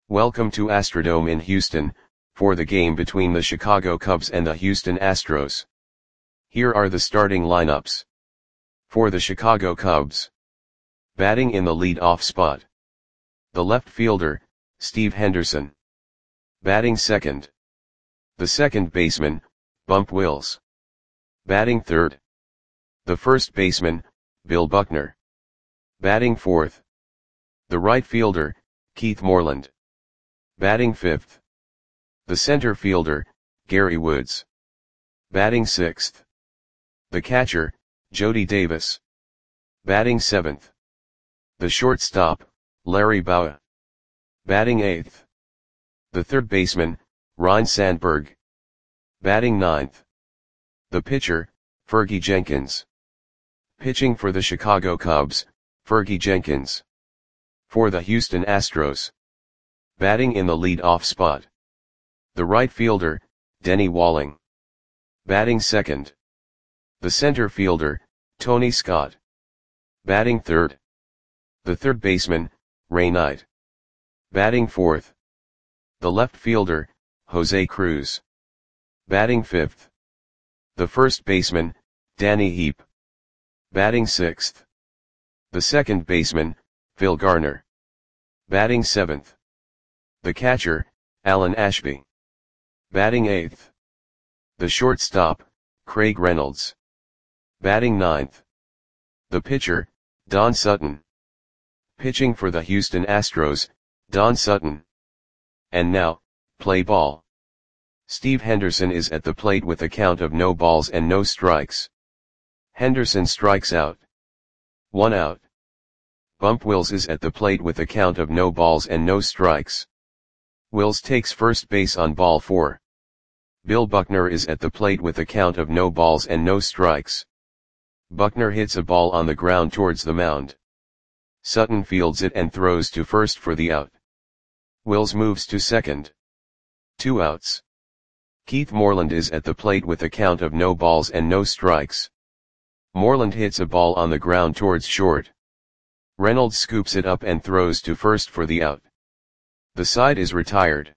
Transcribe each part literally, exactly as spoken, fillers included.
Welcome to Astrodome in Houston, for the game between the Chicago Cubs and the Houston Astros. Here are the starting lineups. For the Chicago Cubs. Batting in the lead-off spot. The left fielder, Steve Henderson. Batting second. The second baseman, Bump Wills. Batting third. The first baseman, Bill Buckner. Batting fourth. The right fielder, Keith Moreland. Batting fifth. The center fielder, Gary Woods. Batting sixth. The catcher, Jody Davis. Batting seventh. The shortstop, Larry Bowa. Batting eighth. The third baseman, Ryne Sandberg. Batting ninth. The pitcher, Fergie Jenkins. Pitching for the Chicago Cubs, Fergie Jenkins. For the Houston Astros. Batting in the lead-off spot. The right fielder, Denny Walling. Batting second. The center fielder, Tony Scott. Batting third. The third baseman, Ray Knight. Batting fourth. The left fielder, Jose Cruz. Batting fifth. The first baseman, Danny Heep. Batting sixth. The second baseman, Phil Garner. Batting seventh. The catcher, Alan Ashby. Batting eighth. The shortstop, Craig Reynolds. Batting ninth. The pitcher, Don Sutton. Pitching for the Houston Astros, Don Sutton. And now, play ball. Steve Henderson is at the plate with a count of no balls and no strikes. Henderson strikes out. One out. Bump Wills is at the plate with a count of no balls and no strikes. Wills takes first base on ball four. Bill Buckner is at the plate with a count of no balls and no strikes. Buckner hits a ball on the ground towards the mound. Sutton fields it and throws to first for the out. Wills moves to second. Two outs. Keith Moreland is at the plate with a count of no balls and no strikes. Moreland hits a ball on the ground towards short. Reynolds scoops it up and throws to first for the out. The side is retired.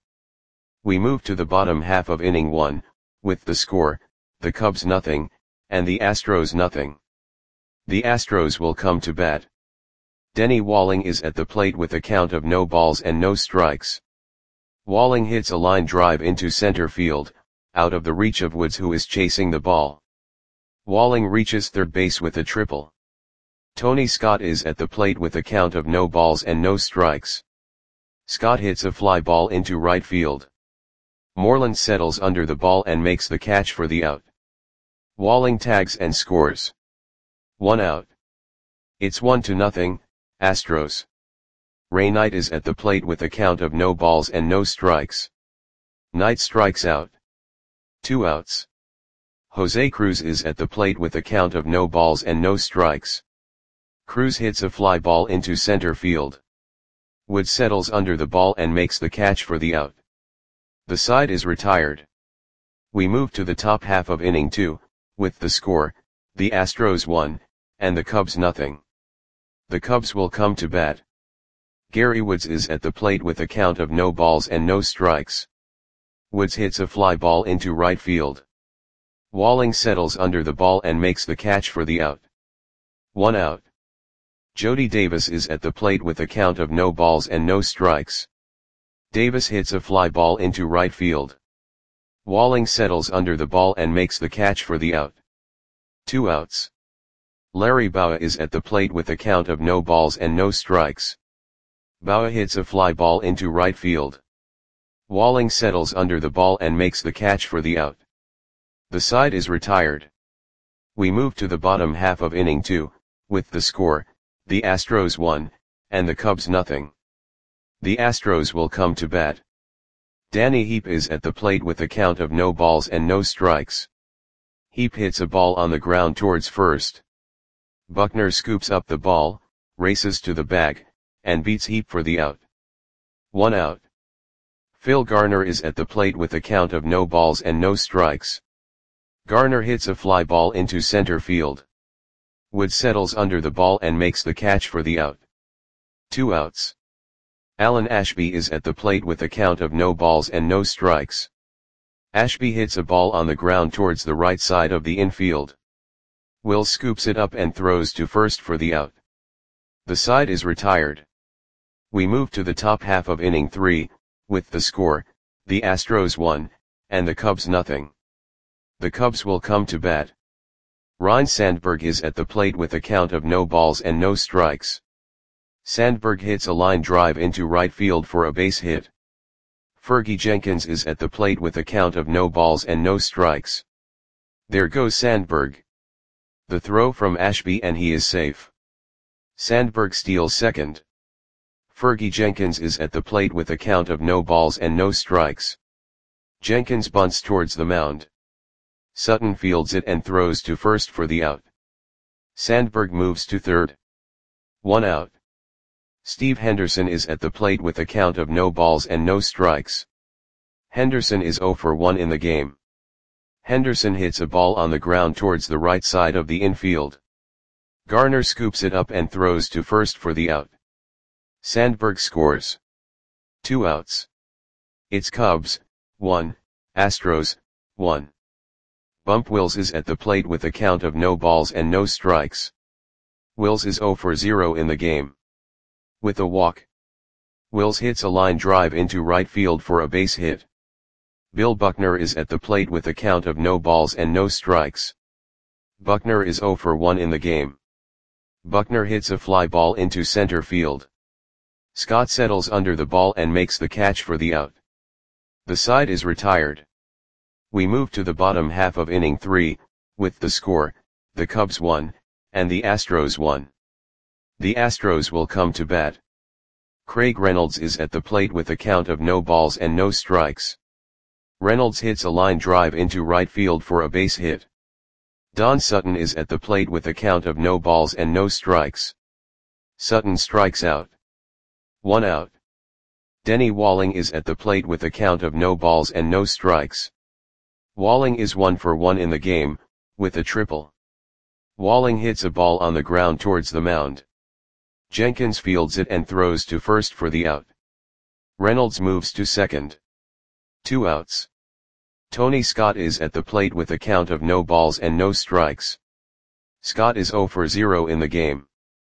We move to the bottom half of inning one, with the score, the Cubs nothing, and the Astros nothing. The Astros will come to bat. Denny Walling is at the plate with a count of no balls and no strikes. Walling hits a line drive into center field, out of the reach of Woods, who is chasing the ball. Walling reaches third base with a triple. Tony Scott is at the plate with a count of no balls and no strikes. Scott hits a fly ball into right field. Moreland settles under the ball and makes the catch for the out. Walling tags and scores. One out. It's one to nothing, Astros. Ray Knight is at the plate with a count of no balls and no strikes. Knight strikes out. Two outs. Jose Cruz is at the plate with a count of no balls and no strikes. Cruz hits a fly ball into center field. Woods settles under the ball and makes the catch for the out. The side is retired. We move to the top half of inning two, with the score, the Astros one, and the Cubs nothing. The Cubs will come to bat. Gary Woods is at the plate with a count of no balls and no strikes. Woods hits a fly ball into right field. Walling settles under the ball and makes the catch for the out. One out. Jody Davis is at the plate with a count of no balls and no strikes. Davis hits a fly ball into right field. Walling settles under the ball and makes the catch for the out. Two outs. Larry Bowa is at the plate with a count of no balls and no strikes. Bowa hits a fly ball into right field. Walling settles under the ball and makes the catch for the out. The side is retired. We move to the bottom half of inning two, with the score, the Astros one, and the Cubs nothing. The Astros will come to bat. Danny Heep is at the plate with a count of no balls and no strikes. Heep hits a ball on the ground towards first. Buckner scoops up the ball, races to the bag, and beats Heep for the out. One out. Phil Garner is at the plate with a count of no balls and no strikes. Garner hits a fly ball into center field. Woods settles under the ball and makes the catch for the out. Two outs. Alan Ashby is at the plate with a count of no balls and no strikes. Ashby hits a ball on the ground towards the right side of the infield. Wills scoops it up and throws to first for the out. The side is retired. We move to the top half of inning three, with the score, the Astros one, and the Cubs nothing. The Cubs will come to bat. Ryne Sandberg is at the plate with a count of no balls and no strikes. Sandberg hits a line drive into right field for a base hit. Fergie Jenkins is at the plate with a count of no balls and no strikes. There goes Sandberg. The throw from Ashby and he is safe. Sandberg steals second. Fergie Jenkins is at the plate with a count of no balls and no strikes. Jenkins bunts towards the mound. Sutton fields it and throws to first for the out. Sandberg moves to third. One out. Steve Henderson is at the plate with a count of no balls and no strikes. Henderson is oh for one in the game. Henderson hits a ball on the ground towards the right side of the infield. Garner scoops it up and throws to first for the out. Sandberg scores. Two outs. It's Cubs, one, Astros, one. Bump Wills is at the plate with a count of no balls and no strikes. Wills is oh for zero in the game. With a walk. Wills hits a line drive into right field for a base hit. Bill Buckner is at the plate with a count of no balls and no strikes. Buckner is oh for one in the game. Buckner hits a fly ball into center field. Scott settles under the ball and makes the catch for the out. The side is retired. We move to the bottom half of inning three, with the score, the Cubs one, and the Astros one. The Astros will come to bat. Craig Reynolds is at the plate with a count of no balls and no strikes. Reynolds hits a line drive into right field for a base hit. Don Sutton is at the plate with a count of no balls and no strikes. Sutton strikes out. One out. Denny Walling is at the plate with a count of no balls and no strikes. Walling is one for one in the game, with a triple. Walling hits a ball on the ground towards the mound. Jenkins fields it and throws to first for the out. Reynolds moves to second. Two outs. Tony Scott is at the plate with a count of no balls and no strikes. Scott is oh for zero in the game.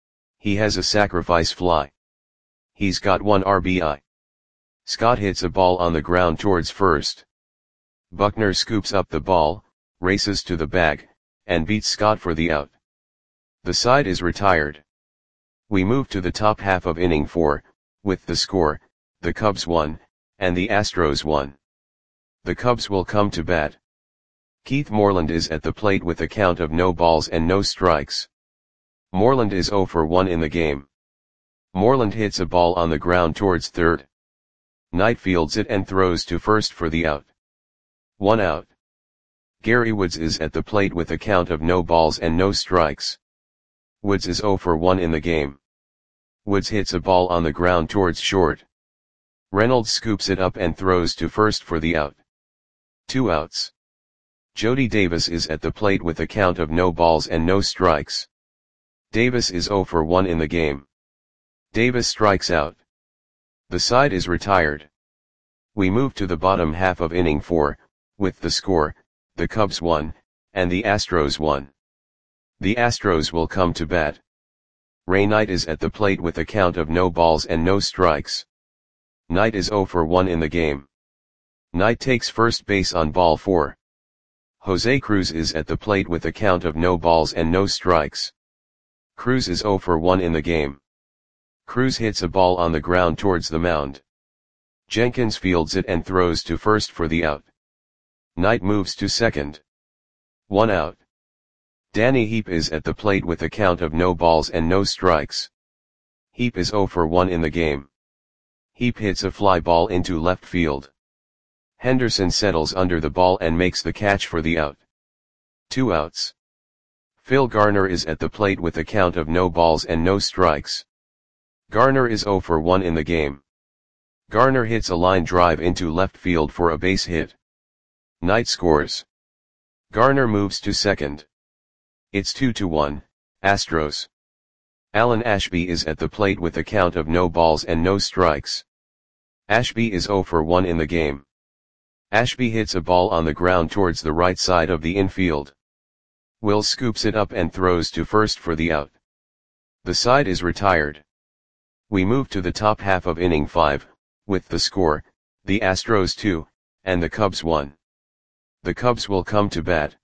He has a sacrifice fly. He's got one R B I. Scott hits a ball on the ground towards first. Buckner scoops up the ball, races to the bag, and beats Scott for the out. The side is retired. We move to the top half of inning four, with the score, the Cubs one, and the Astros one. The Cubs will come to bat. Keith Moreland is at the plate with a count of no balls and no strikes. Moreland is oh for one in the game. Moreland hits a ball on the ground towards third. Knight fields it and throws to first for the out. One out. Gary Woods is at the plate with a count of no balls and no strikes. Woods is oh for one in the game. Woods hits a ball on the ground towards short. Reynolds scoops it up and throws to first for the out. Two outs. Jody Davis is at the plate with a count of no balls and no strikes. Davis is oh for one in the game. Davis strikes out. The side is retired. We move to the bottom half of inning four, with the score, the Cubs one, and the Astros one. The Astros will come to bat. Ray Knight is at the plate with a count of no balls and no strikes. Knight is oh for one in the game. Knight takes first base on ball four. Jose Cruz is at the plate with a count of no balls and no strikes. Cruz is oh for one in the game. Cruz hits a ball on the ground towards the mound. Jenkins fields it and throws to first for the out. Knight moves to second. One out. Danny Heap is at the plate with a count of no balls and no strikes. Heap is oh for one in the game. Heap hits a fly ball into left field. Henderson settles under the ball and makes the catch for the out. Two outs. Phil Garner is at the plate with a count of no balls and no strikes. Garner is oh for one in the game. Garner hits a line drive into left field for a base hit. Knight scores. Garner moves to second. It's two to one, Astros. Alan Ashby is at the plate with a count of no balls and no strikes. Ashby is zero for one in the game. Ashby hits a ball on the ground towards the right side of the infield. Will scoops it up and throws to first for the out. The side is retired. We move to the top half of inning five, with the score, the Astros two, and the Cubs one. The Cubs will come to bat.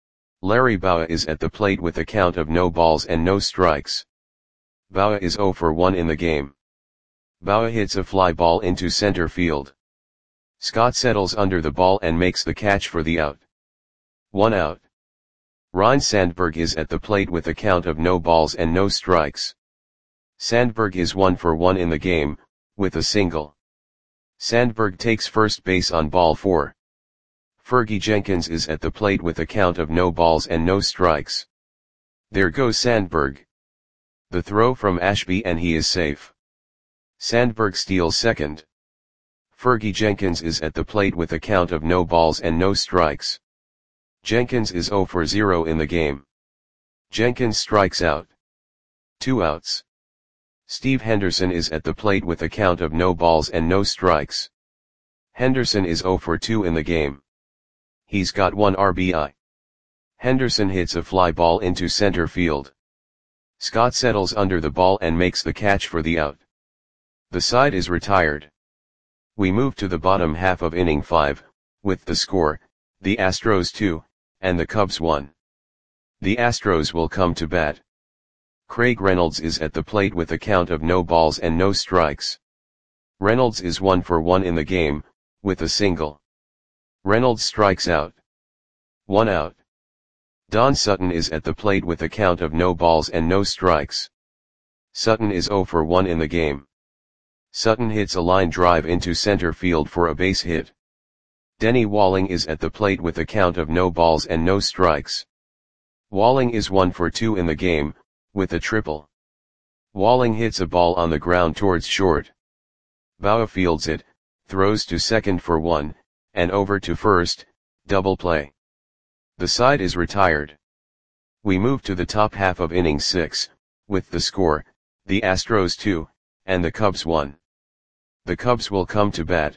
Larry Bowa is at the plate with a count of no balls and no strikes. Bowa is zero for one in the game. Bowa hits a fly ball into center field. Scott settles under the ball and makes the catch for the out. One out. Ryne Sandberg is at the plate with a count of no balls and no strikes. Sandberg is one for one in the game, with a single. Sandberg takes first base on ball four. Fergie Jenkins is at the plate with a count of no balls and no strikes. There goes Sandberg. The throw from Ashby and he is safe. Sandberg steals second. Fergie Jenkins is at the plate with a count of no balls and no strikes. Jenkins is zero for zero in the game. Jenkins strikes out. Two outs. Steve Henderson is at the plate with a count of no balls and no strikes. Henderson is zero for two in the game. He's got one R B I. Henderson hits a fly ball into center field. Scott settles under the ball and makes the catch for the out. The side is retired. We move to the bottom half of inning five, with the score, the Astros two, and the Cubs one. The Astros will come to bat. Craig Reynolds is at the plate with a count of no balls and no strikes. Reynolds is one for one in the game, with a single. Reynolds strikes out. One out. Don Sutton is at the plate with a count of no balls and no strikes. Sutton is zero for one in the game. Sutton hits a line drive into center field for a base hit. Denny Walling is at the plate with a count of no balls and no strikes. Walling is one for two in the game, with a triple. Walling hits a ball on the ground towards short. Bowa fields it, throws to second for one, and over to first, double play. The side is retired. We move to the top half of inning six, with the score, the Astros two, and the Cubs one. The Cubs will come to bat.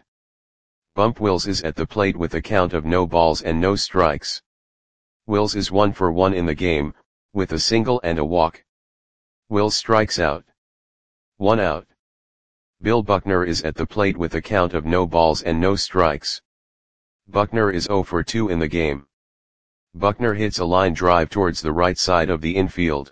Bump Wills is at the plate with a count of no balls and no strikes. Wills is one for one in the game, with a single and a walk. Wills strikes out. One out. Bill Buckner is at the plate with a count of no balls and no strikes. Buckner is zero for two in the game. Buckner hits a line drive towards the right side of the infield.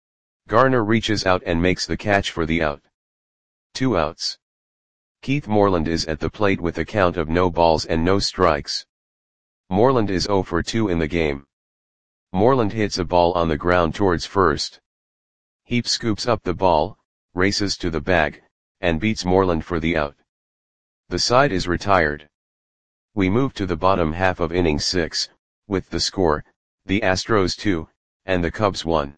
Garner reaches out and makes the catch for the out. Two outs. Keith Moreland is at the plate with a count of no balls and no strikes. Moreland is zero for two in the game. Moreland hits a ball on the ground towards first. Heap scoops up the ball, races to the bag, and beats Moreland for the out. The side is retired. We move to the bottom half of inning six, with the score, the Astros two, and the Cubs one.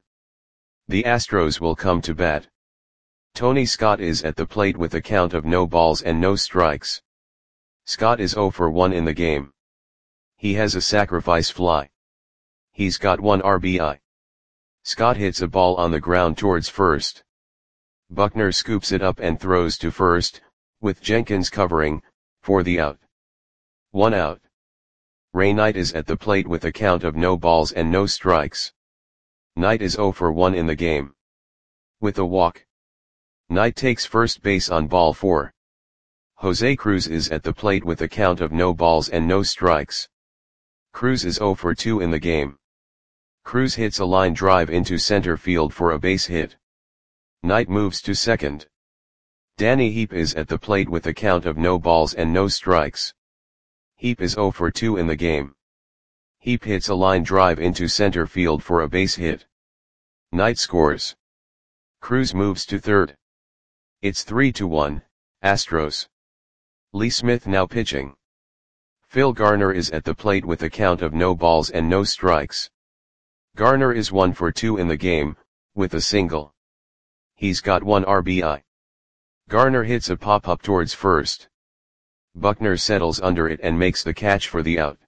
The Astros will come to bat. Tony Scott is at the plate with a count of no balls and no strikes. Scott is zero for one in the game. He has a sacrifice fly. He's got one R B I. Scott hits a ball on the ground towards first. Buckner scoops it up and throws to first, with Jenkins covering, for the out. One out. Ray Knight is at the plate with a count of no balls and no strikes. Knight is zero for one in the game. With a walk. Knight takes first base on ball four. Jose Cruz is at the plate with a count of no balls and no strikes. Cruz is zero for two in the game. Cruz hits a line drive into center field for a base hit. Knight moves to second. Danny Heap is at the plate with a count of no balls and no strikes. Heap is zero for two in the game. Heap hits a line drive into center field for a base hit. Knight scores. Cruz moves to third. It's three to one, Astros. Lee Smith now pitching. Phil Garner is at the plate with a count of no balls and no strikes. Garner is one for two in the game, with a single. He's got one R B I. Garner hits a pop-up towards first. Buckner settles under it and makes the catch for the out.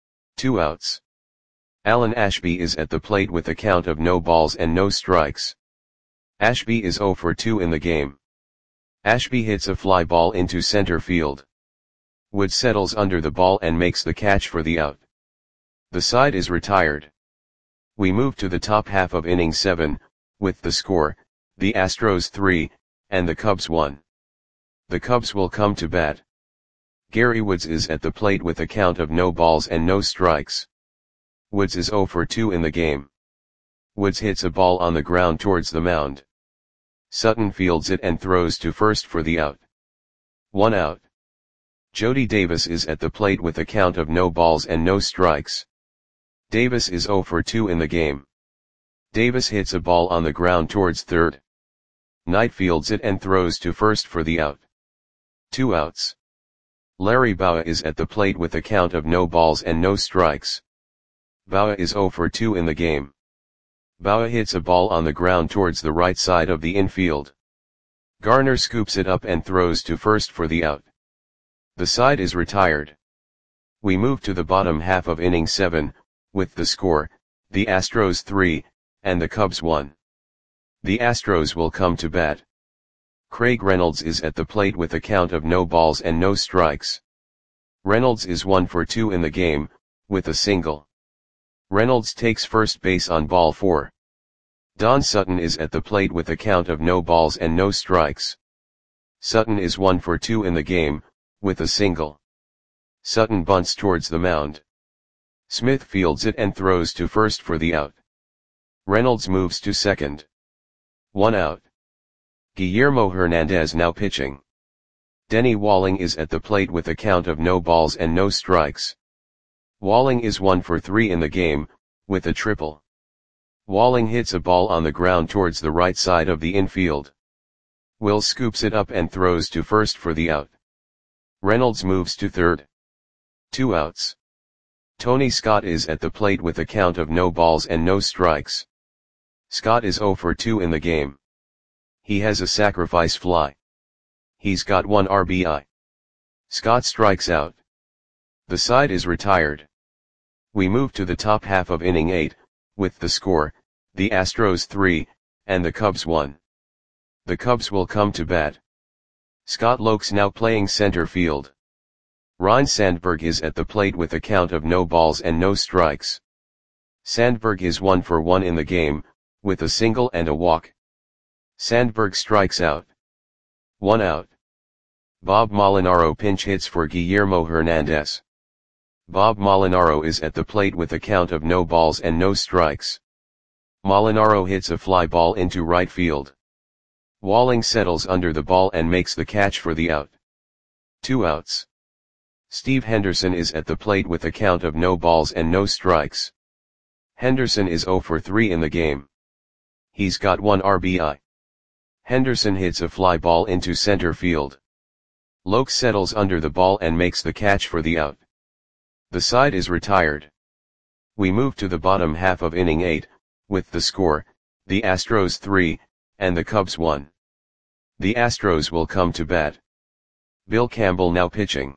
Two outs. Alan Ashby is at the plate with a count of no balls and no strikes. Ashby is zero for two in the game. Ashby hits a fly ball into center field. Woods settles under the ball and makes the catch for the out. The side is retired. We move to the top half of inning seven, with the score, the Astros three, and the Cubs one. The Cubs will come to bat. Gary Woods is at the plate with a count of no balls and no strikes. Woods is zero for two in the game. Woods hits a ball on the ground towards the mound. Sutton fields it and throws to first for the out. One out. Jody Davis is at the plate with a count of no balls and no strikes. Davis is zero for two in the game. Davis hits a ball on the ground towards third. Knight fields it and throws to first for the out. Two outs. Larry Bowa is at the plate with a count of no balls and no strikes. Bowa is zero for two in the game. Bowa hits a ball on the ground towards the right side of the infield. Garner scoops it up and throws to first for the out. The side is retired. We move to the bottom half of inning seven, with the score, the Astros three, and the Cubs one. The Astros will come to bat. Craig Reynolds is at the plate with a count of no balls and no strikes. Reynolds is one for two in the game, with a single. Reynolds takes first base on ball four. Don Sutton is at the plate with a count of no balls and no strikes. Sutton is one for two in the game, with a single. Sutton bunts towards the mound. Smith fields it and throws to first for the out. Reynolds moves to second. One out. Guillermo Hernandez now pitching. Denny Walling is at the plate with a count of no balls and no strikes. Walling is one for three in the game, with a triple. Walling hits a ball on the ground towards the right side of the infield. Will scoops it up and throws to first for the out. Reynolds moves to third. Two outs. Tony Scott is at the plate with a count of no balls and no strikes. Scott is zero for two in the game. He has a sacrifice fly. He's got one R B I. Scott strikes out. The side is retired. We move to the top half of inning eight, with the score, the Astros three, and the Cubs one. The Cubs will come to bat. Scott Lokes now playing center field. Ryne Sandberg is at the plate with a count of no balls and no strikes. Sandberg is one for one in the game, with a single and a walk. Sandberg strikes out. One out. Bob Molinaro pinch hits for Guillermo Hernandez. Bob Molinaro is at the plate with a count of no balls and no strikes. Molinaro hits a fly ball into right field. Walling settles under the ball and makes the catch for the out. Two outs. Steve Henderson is at the plate with a count of no balls and no strikes. Henderson is zero for three in the game. He's got one R B I. Henderson hits a fly ball into center field. Lokes settles under the ball and makes the catch for the out. The side is retired. We move to the bottom half of inning eight, with the score, the Astros three, and the Cubs one. The Astros will come to bat. Bill Campbell now pitching.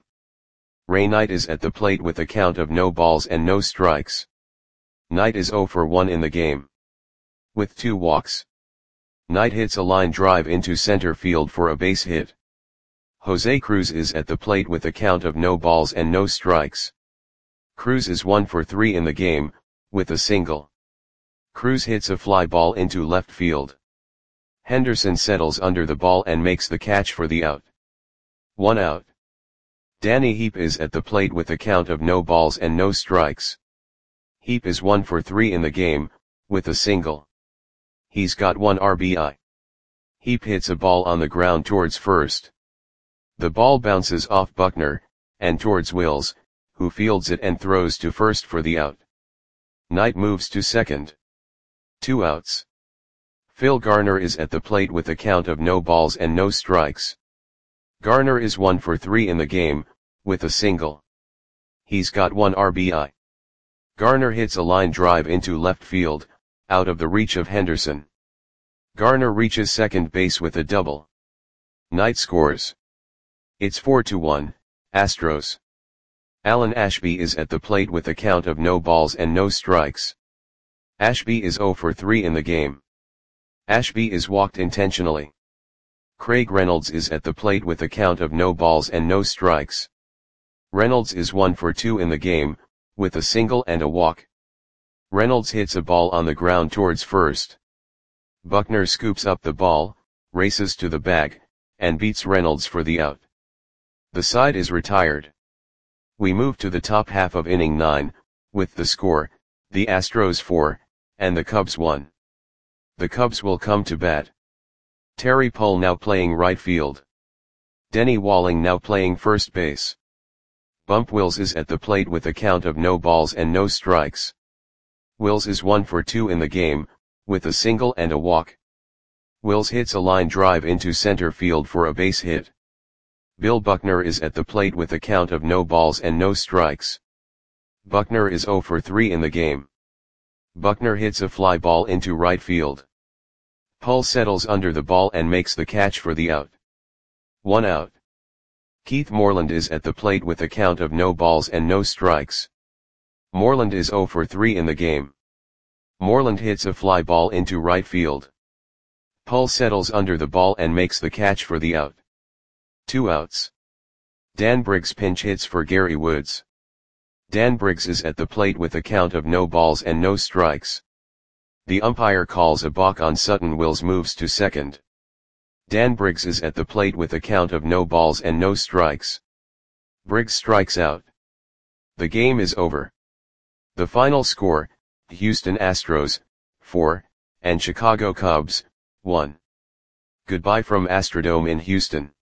Ray Knight is at the plate with a count of no balls and no strikes. Knight is zero for one in the game. With two walks. Knight hits a line drive into center field for a base hit. Jose Cruz is at the plate with a count of no balls and no strikes. Cruz is one for three in the game, with a single. Cruz hits a fly ball into left field. Henderson settles under the ball and makes the catch for the out. One out. Danny Heap is at the plate with a count of no balls and no strikes. Heap is one for three in the game, with a single. He's got one R B I. Heap hits a ball on the ground towards first. The ball bounces off Buckner, and towards Wills, who fields it and throws to first for the out. Knight moves to second. Two outs. Phil Garner is at the plate with a count of no balls and no strikes. Garner is one for three in the game, with a single. He's got one R B I. Garner hits a line drive into left field, out of the reach of Henderson. Garner reaches second base with a double. Knight scores. It's four to one, Astros. Alan Ashby is at the plate with a count of no balls and no strikes. Ashby is zero for three in the game. Ashby is walked intentionally. Craig Reynolds is at the plate with a count of no balls and no strikes. Reynolds is one for two in the game, with a single and a walk. Reynolds hits a ball on the ground towards first. Buckner scoops up the ball, races to the bag, and beats Reynolds for the out. The side is retired. We move to the top half of inning nine, with the score, the Astros four, and the Cubs one. The Cubs will come to bat. Terry Pohl now playing right field. Denny Walling now playing first base. Bump Wills is at the plate with a count of no balls and no strikes. Wills is one for two in the game, with a single and a walk. Wills hits a line drive into center field for a base hit. Bill Buckner is at the plate with a count of no balls and no strikes. Buckner is zero for three in the game. Buckner hits a fly ball into right field. Pohl settles under the ball and makes the catch for the out. One out. Keith Moreland is at the plate with a count of no balls and no strikes. Moreland is zero for three in the game. Moreland hits a fly ball into right field. Pohl settles under the ball and makes the catch for the out. Two outs. Dan Briggs pinch hits for Gary Woods. Dan Briggs is at the plate with a count of no balls and no strikes. The umpire calls a balk on Sutton. Wills moves to second. Dan Briggs is at the plate with a count of no balls and no strikes. Briggs strikes out. The game is over. The final score, Houston Astros, four, and Chicago Cubs, one. Goodbye from Astrodome in Houston.